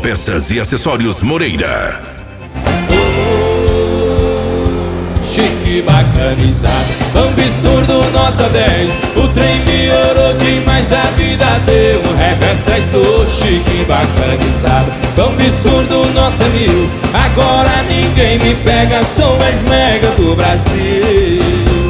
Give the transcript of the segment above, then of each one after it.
Autopeças e Acessórios Moreira. Chique, bacanizado, absurdo, nota 10. O trem melhorou demais, a vida deu um revés. Traz do chique, bacanizado, absurdo, nota 1000. Agora ninguém me pega, sou mais mega do Brasil.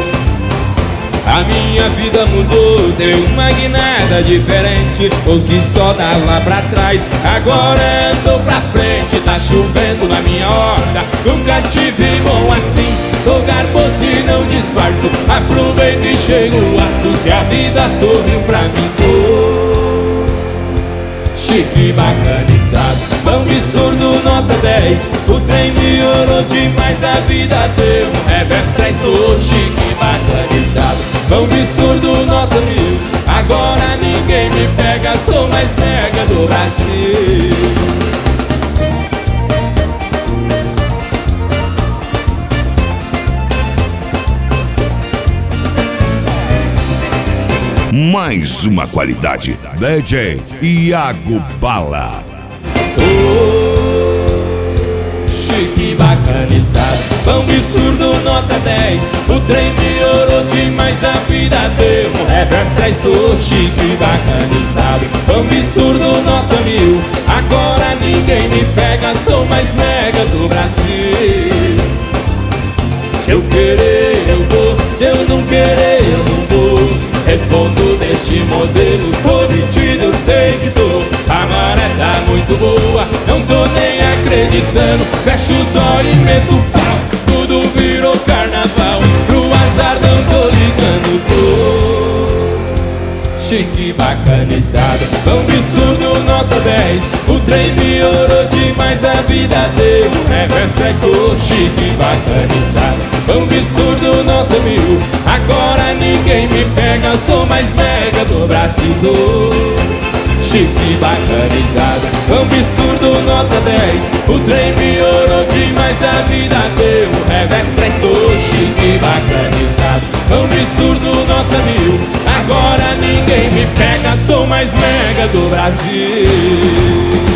A minha vida mudou, deu uma guinada diferente. O que só dava pra trás, agora andou pra frente. Tá chovendo na minha horta, nunca tive bom assim. Tô garboso e não disfarço, aproveito e chego o aço. Se a vida sorriu pra mim, tô chique, bacanizado, absurdo, nota 10. O trem melhorou demais, a vida deu um revés. Traz do chique, bacanizado, absurdo, nota 1000. Agora ninguém me pega, sou mais mega do Brasil. Mais uma qualidade. DJ Iago Bala. Chique, bacanizado, absurdo, nota 10. O trem melhorou demais, a vida deu um revés. Traz do chique, bacanizado, absurdo, nota 1000. Agora ninguém me pega, sou mais mega do Brasil. Se eu querer eu vou, se eu não querer eu não vou. Respondo deste modelo, tô metido, eu sei que tô. A maré tá muito boa, não tô nem acreditando. Fecho os olhos e meto o pau, tudo virou carnaval. Pro azar não tô ligando, tô chique, bacanizado, absurdo, nota 10. O trem melhorou demais, a vida deu um revés. Traz do chique, bacanizado, absurdo, nota 1000. Agora ninguém me pega, sou mais mega do Brasil. Chique, bacanizado, absurdo, nota 10. O trem melhorou demais, a vida deu um revés. Traz do chique, bacanizado, absurdo, nota 1000. Agora ninguém me pega, sou mais mega do Brasil.